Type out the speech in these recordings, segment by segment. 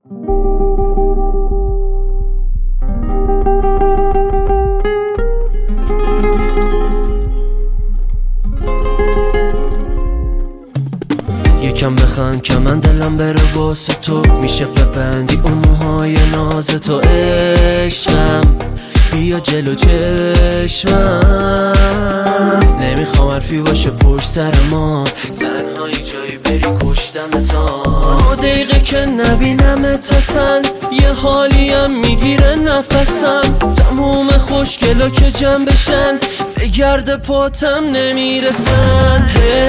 یکم بخند که من دلم بره واسه تو، میشه ببندی اون موهای ناز تو. عشقم بیا جلو چشمم، نمیخوام حرفی باشه پشت سر ما، تنهایی جایی بری کشتم تا دقیقه که نبینمت اصلا یه حالیم میگیره نفسم. تموم خوشگلا که جمع بشن به گرد پاتم نمیرسن.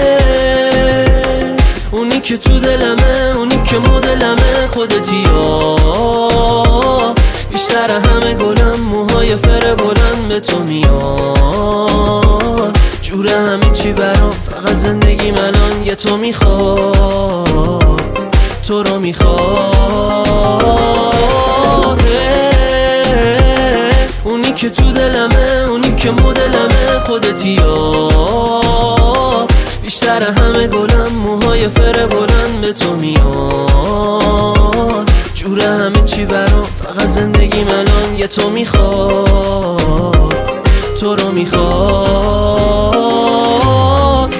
اونی که تو دلمه، اونی که مدلمه، خودتی یا بیشتر همه گلم، موهای فر بلند به تو میاد. جوره همه چی برام، فقط زندگی الان یه تو میخواد، تو رو میخواد. اونی که تو دلمه، اونی که مدلمه، خودتی یا بیشتر همه گلم، موهای فر بلند به تو میاد. جوره همه چی برام، فقط زندگی الان یه تو میخواد، تو رو میخواد.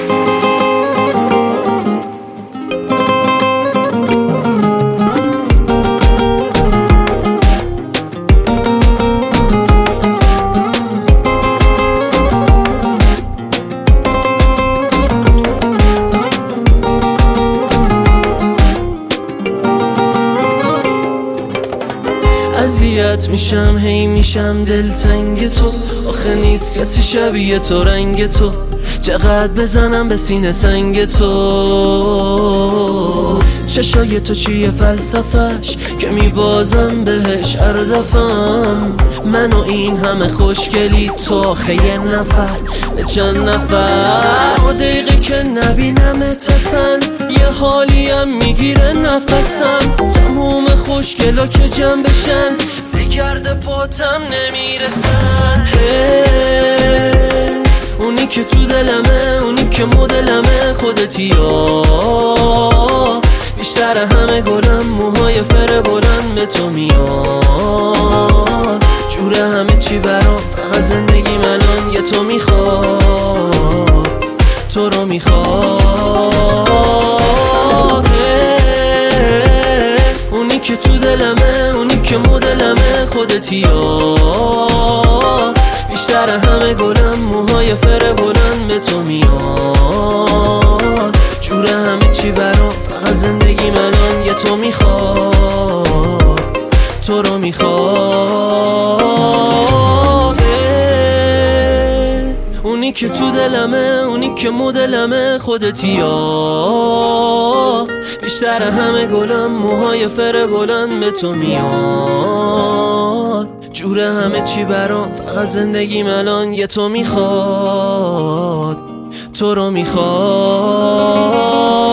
اذیت میشم، هی میشم دلتنگ تو، آخه نیست کسی شبیه تو، رنگ تو چقدر بزنم به سینه سنگ تو. چشای تو چیه فلسفش که میبازم بهش هر دفعم، من و این همه خوشگلی تو، آخه یه نفر به چند نفر. دقیقه که نبینمت اصلا یه حالیم میگیره نفسم. تموم خوشگلا که جمع بشن به گرد پاتم نمیرسن. اونی که تو دلمه، اونی که مدلمه، خودتی یا بیشتر همه گلم، موهای فر بلند به تو میاد. جوره همه چی برام، فقط زندگی الان یه تو میخواد، تو رو میخواد. اونی که تو دلمه، اونی که مدلمه، خودتی یا بیشتر همه گلم، موهای فر بلند به تو میاد. جوره همه چی برام، فقط زندگی الان یه تو میخواد، تو رو میخواد. اونی که تو دلمه، اونی که مدلمه، خودتی یا بیشتر همه گلم، موهای فر بلند به تو میاد. جوره همه چی برام، فقط زندگیم الان یه تو میخواد، تو رو میخواد.